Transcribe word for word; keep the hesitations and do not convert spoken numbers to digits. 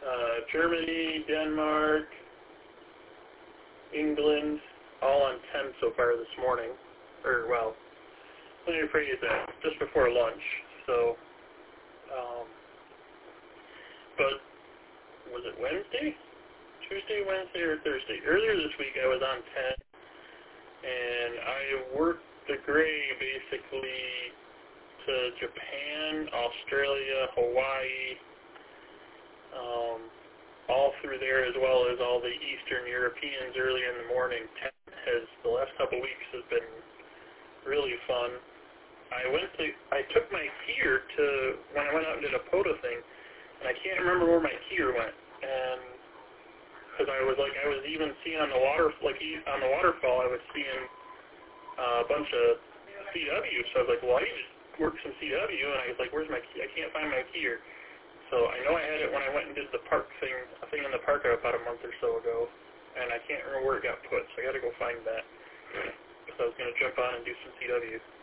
uh, Germany, Denmark, England, all on ten so far this morning. Or, well, let me rephrase that, just before lunch. So, um, but was it Wednesday? Tuesday, Wednesday, or Thursday? Earlier this week I was on ten, and I worked the gray basically to Japan, Australia, Hawaii, um, all through there, as well as all the Eastern Europeans early in the morning. ten has, the last couple of weeks has been really fun. I went to, I took my keyer to, when I went out and did a POTA thing, and I can't remember where my keyer went, and, because I was like, I was even seeing on the water, like on the waterfall, I was seeing uh, a bunch of C W, so I was like, well, I need to work some C W, and I was like, where's my key? I can't find my keyer. So I know I had it when I went and did the park thing, a thing in the park about a month or so ago, and I can't remember where it got put, so I got to go find that, because I was going to jump on and do some C W.